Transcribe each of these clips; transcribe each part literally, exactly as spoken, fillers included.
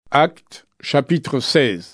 Actes, chapitre seize.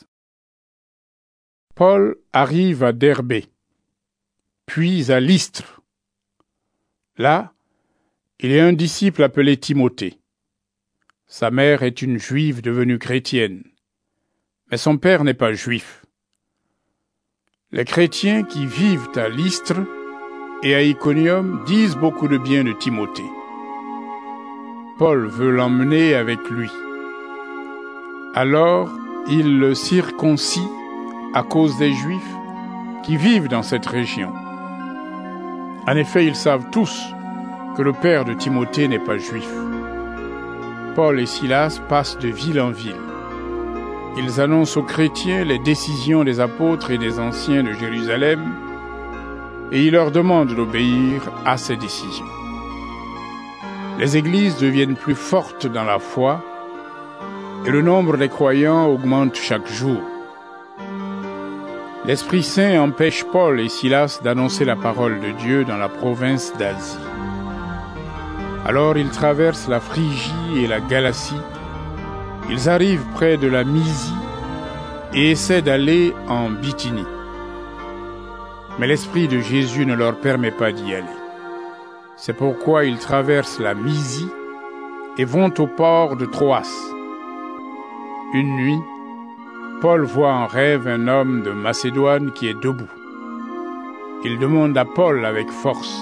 Paul arrive à Derbé, puis à Lystre. Là, il y a un disciple appelé Timothée. Sa mère est une juive devenue chrétienne, mais son père n'est pas juif. Les chrétiens qui vivent à Lystre et à Iconium disent beaucoup de bien de Timothée. Paul veut l'emmener avec lui. Alors, il le circoncie à cause des Juifs qui vivent dans cette région. En effet, ils savent tous que le père de Timothée n'est pas juif. Paul et Silas passent de ville en ville. Ils annoncent aux chrétiens les décisions des apôtres et des anciens de Jérusalem, et ils leur demandent d'obéir à ces décisions. Les églises deviennent plus fortes dans la foi, et le nombre des croyants augmente chaque jour. L'Esprit Saint empêche Paul et Silas d'annoncer la parole de Dieu dans la province d'Asie. Alors ils traversent la Phrygie et la Galatie. Ils arrivent près de la Mysie et essaient d'aller en Bithynie. Mais l'Esprit de Jésus ne leur permet pas d'y aller. C'est pourquoi ils traversent la Mysie et vont au port de Troas. Une nuit, Paul voit en rêve un homme de Macédoine qui est debout. Il demande à Paul avec force: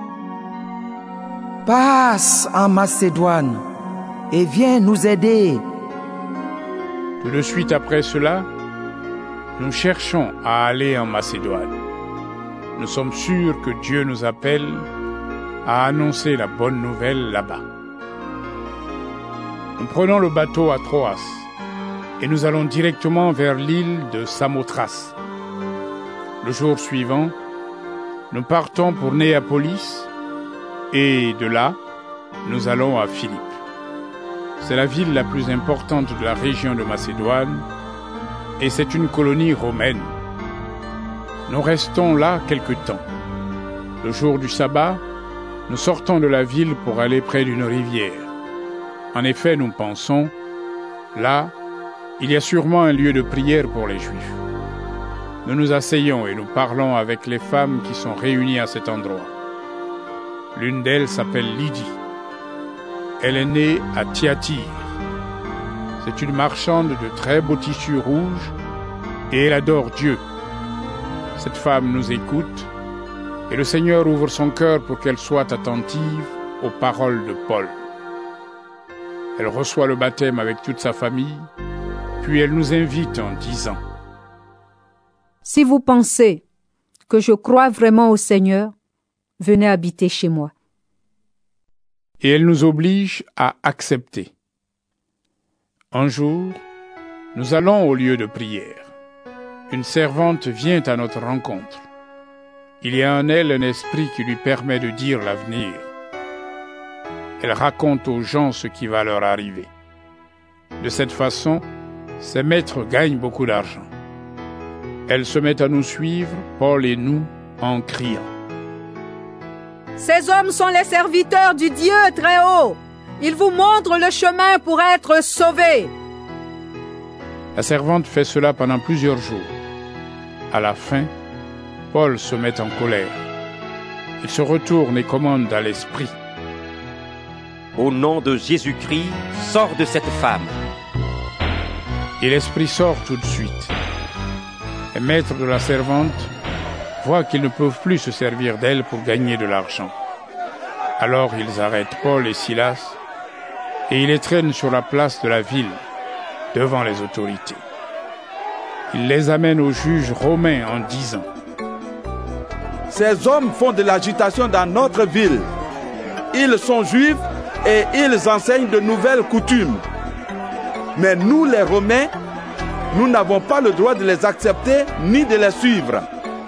« Passe en Macédoine et viens nous aider. » Tout de suite après cela, nous cherchons à aller en Macédoine. Nous sommes sûrs que Dieu nous appelle à annoncer la bonne nouvelle là-bas. Nous prenons le bateau à Troas et nous allons directement vers l'île de Samothrace. Le jour suivant, nous partons pour Néapolis et de là, nous allons à Philippe. C'est la ville la plus importante de la région de Macédoine et c'est une colonie romaine. Nous restons là quelque temps. Le jour du sabbat, nous sortons de la ville pour aller près d'une rivière. En effet, nous pensons, là, il y a sûrement un lieu de prière pour les Juifs. Nous nous asseyons et nous parlons avec les femmes qui sont réunies à cet endroit. L'une d'elles s'appelle Lydie. Elle est née à Thyatire. C'est une marchande de très beaux tissus rouges et elle adore Dieu. Cette femme nous écoute et le Seigneur ouvre son cœur pour qu'elle soit attentive aux paroles de Paul. Elle reçoit le baptême avec toute sa famille, puis elle nous invite en disant: « Si vous pensez que je crois vraiment au Seigneur, venez habiter chez moi. » Et elle nous oblige à accepter. Un jour, nous allons au lieu de prière. Une servante vient à notre rencontre. Il y a en elle un esprit qui lui permet de dire l'avenir. Elle raconte aux gens ce qui va leur arriver. De cette façon, ses maîtres gagnent beaucoup d'argent. Elle se met à nous suivre, Paul et nous, en criant: « Ces hommes sont les serviteurs du Dieu très haut. Ils vous montrent le chemin pour être sauvés. » La servante fait cela pendant plusieurs jours. À la fin, Paul se met en colère. Il se retourne et commande à l'esprit: « Au nom de Jésus-Christ, sors de cette femme. » Et l'esprit sort tout de suite. Les maîtres de la servante voient qu'ils ne peuvent plus se servir d'elle pour gagner de l'argent. Alors ils arrêtent Paul et Silas et ils les traînent sur la place de la ville, devant les autorités. Ils les amènent aux juges romains en disant: « Ces hommes font de l'agitation dans notre ville. Ils sont juifs et ils enseignent de nouvelles coutumes. Mais nous, les Romains, nous n'avons pas le droit de les accepter ni de les suivre. »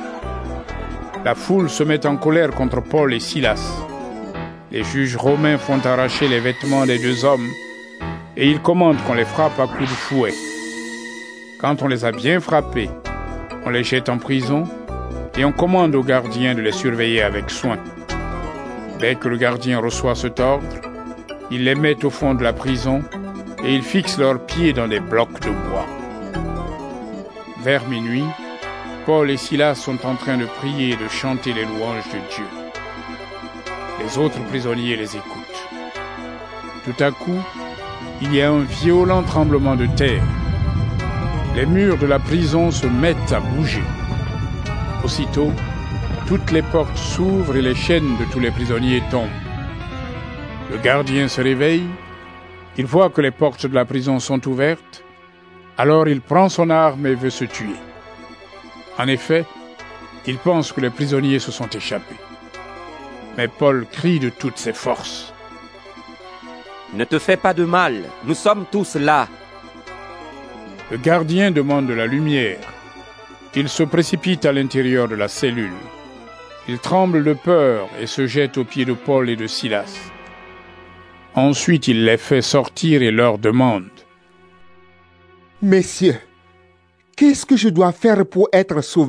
La foule se met en colère contre Paul et Silas. Les juges romains font arracher les vêtements des deux hommes et ils commandent qu'on les frappe à coups de fouet. Quand on les a bien frappés, on les jette en prison et on commande aux gardiens de les surveiller avec soin. Dès que le gardien reçoit cet ordre, il les met au fond de la prison et ils fixent leurs pieds dans des blocs de bois. Vers minuit, Paul et Silas sont en train de prier et de chanter les louanges de Dieu. Les autres prisonniers les écoutent. Tout à coup, il y a un violent tremblement de terre. Les murs de la prison se mettent à bouger. Aussitôt, toutes les portes s'ouvrent et les chaînes de tous les prisonniers tombent. Le gardien se réveille, il voit que les portes de la prison sont ouvertes, alors il prend son arme et veut se tuer. En effet, il pense que les prisonniers se sont échappés. Mais Paul crie de toutes ses forces. « Ne te fais pas de mal, nous sommes tous là. » Le gardien demande de la lumière. Il se précipite à l'intérieur de la cellule. Il tremble de peur et se jette aux pieds de Paul et de Silas. Ensuite, il les fait sortir et leur demande. « Messieurs, qu'est-ce que je dois faire pour être sauvé ?»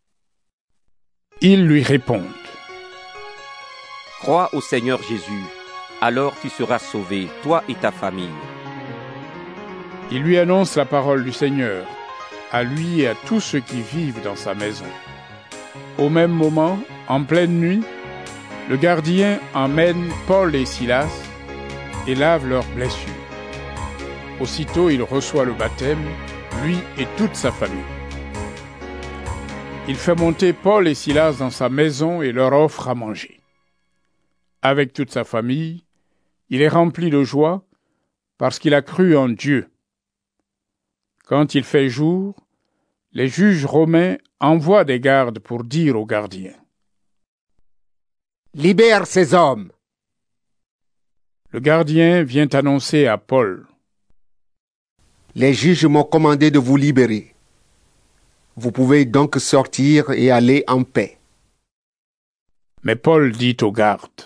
Ils lui répondent. « Crois au Seigneur Jésus, alors tu seras sauvé, toi et ta famille. » Il lui annonce la parole du Seigneur, à lui et à tous ceux qui vivent dans sa maison. Au même moment, en pleine nuit, le gardien emmène Paul et Silas et lave leurs blessures. Aussitôt, il reçoit le baptême, lui et toute sa famille. Il fait monter Paul et Silas dans sa maison et leur offre à manger. Avec toute sa famille, il est rempli de joie parce qu'il a cru en Dieu. Quand il fait jour, les juges romains envoient des gardes pour dire aux gardiens. « Libère ces hommes !» Le gardien vient annoncer à Paul. « Les juges m'ont commandé de vous libérer. Vous pouvez donc sortir et aller en paix. » Mais Paul dit aux gardes.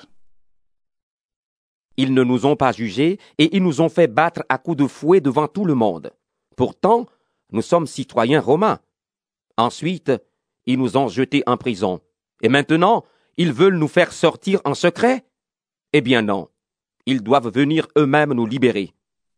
« Ils ne nous ont pas jugés et ils nous ont fait battre à coups de fouet devant tout le monde. Pourtant, nous sommes citoyens romains. Ensuite, ils nous ont jetés en prison. Et maintenant, ils veulent nous faire sortir en secret? Eh bien non, ils doivent venir eux-mêmes nous libérer. »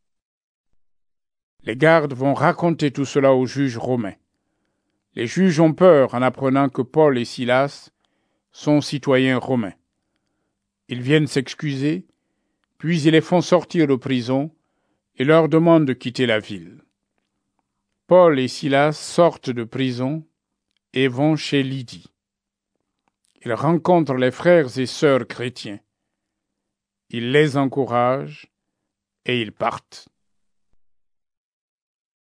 Les gardes vont raconter tout cela aux juges romains. Les juges ont peur en apprenant que Paul et Silas sont citoyens romains. Ils viennent s'excuser, puis ils les font sortir de prison et leur demandent de quitter la ville. Paul et Silas sortent de prison et vont chez Lydie. Ils rencontrent les frères et sœurs chrétiens. Ils les encouragent et ils partent.